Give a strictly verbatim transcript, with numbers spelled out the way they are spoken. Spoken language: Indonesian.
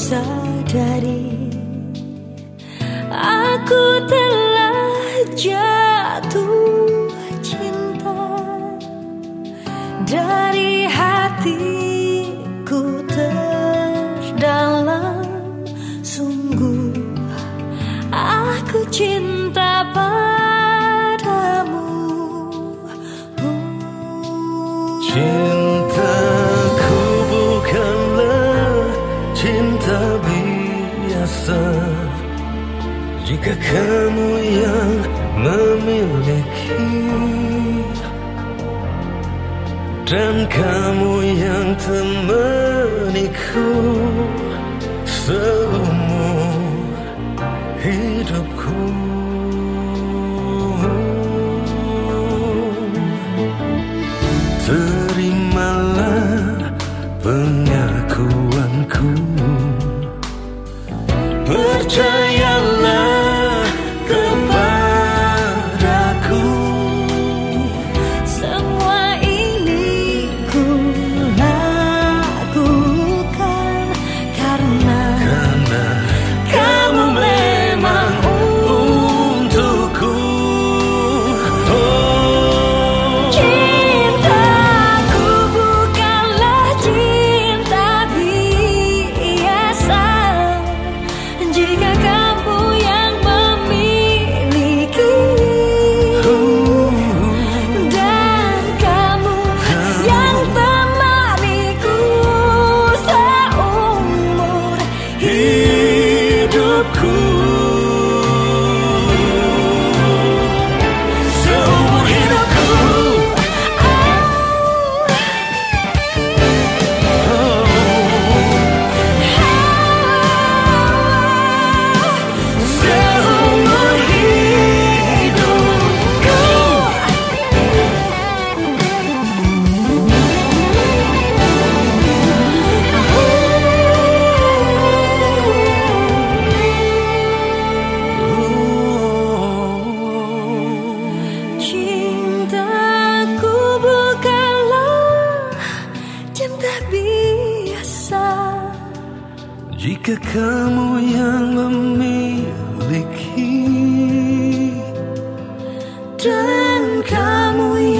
sadari aku telah jatuh cinta. Dari hatiku terdalam, sungguh aku cinta padamu. Cintaku bukanlah cinta biasa. Jika kamu yang memiliki dan kamu yang temaniku seumur hidupku, terimalah pengakuanku. Percayalah kepadaku, semua ini ku lakukan karena, karena kamu memang untukku. Oh, cintaku bukanlah cinta biasa. Jika kamu yang memiliki dan kamu yang temaniku seumur hidupku, seumur hidupku. Cintaku bukanlah cinta biasa. Jika kamu yang memiliki Dan kamu